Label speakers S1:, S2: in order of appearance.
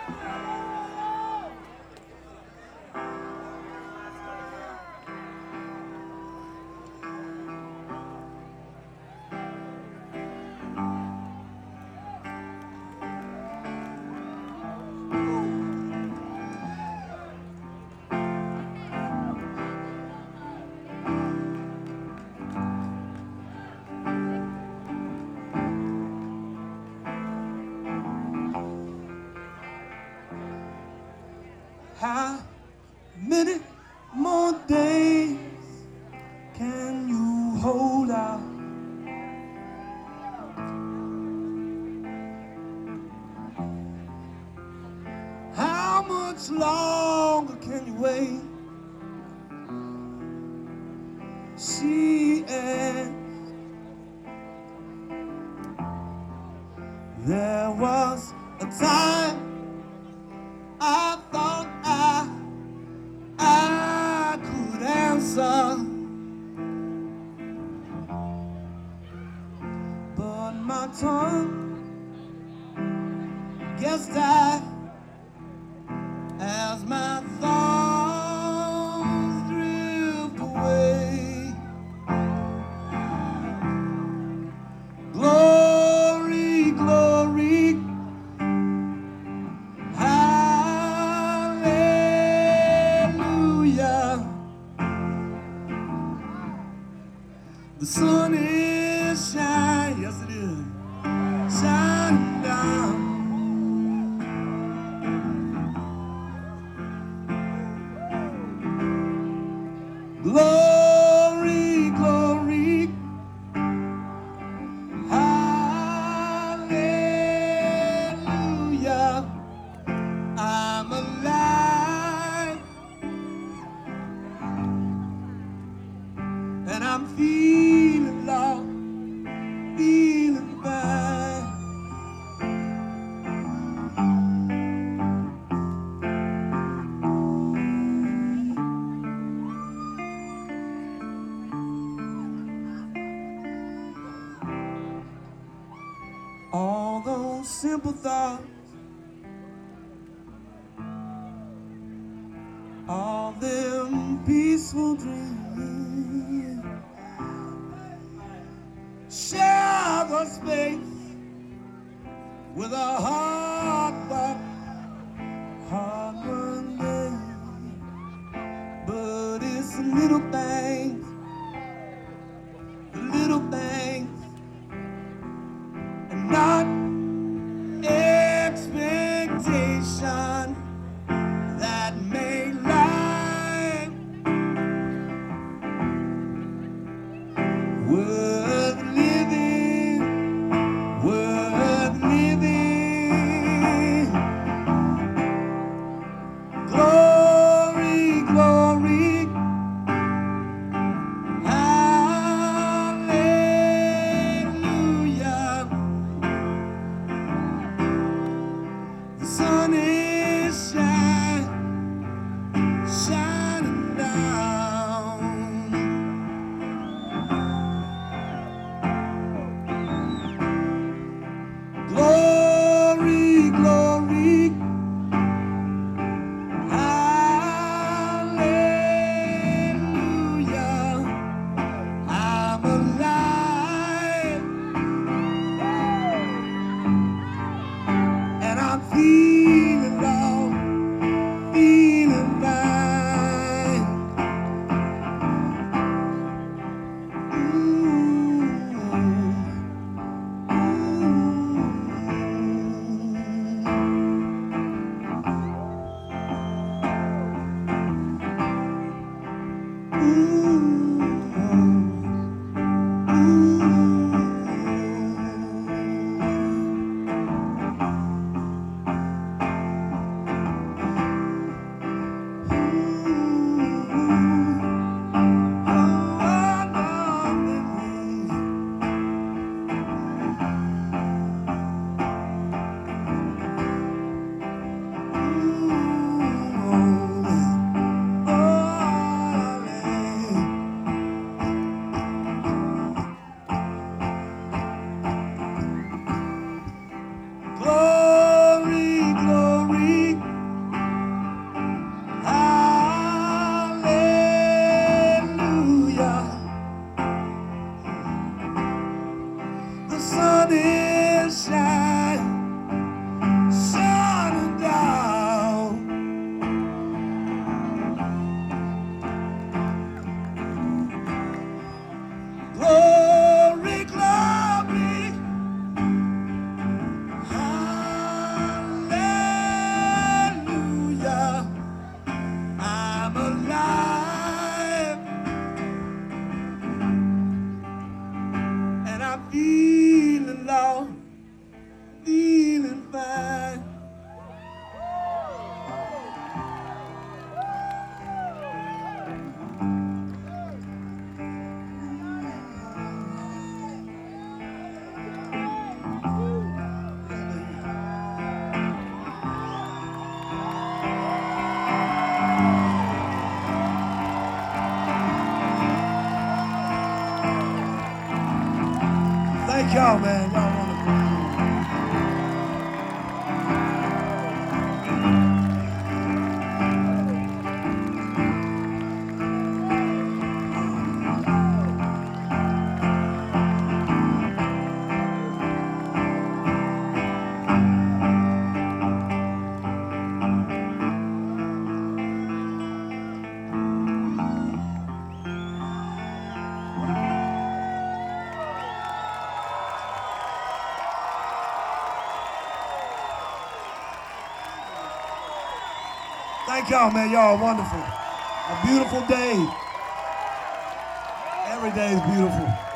S1: How many more days can you hold out? How much longer can you wait? She asked. There was a time I thought I could answer, but my tongue guessed as my thoughts drift away. Glory, glory, hallelujah. The sun is shining, yes it is, shining down. Glory, glory, hallelujah. I'm alive and I'm feeling love, feeling fine. All those simple thoughts, all them peaceful dreams, share the space with a hard walk, hard one day. But it's the little things, and not expectation that make life worth living, worth living. y'all, man. Y'all wonderful. Thank y'all, man. Y'all are wonderful. A beautiful day. Every day is beautiful.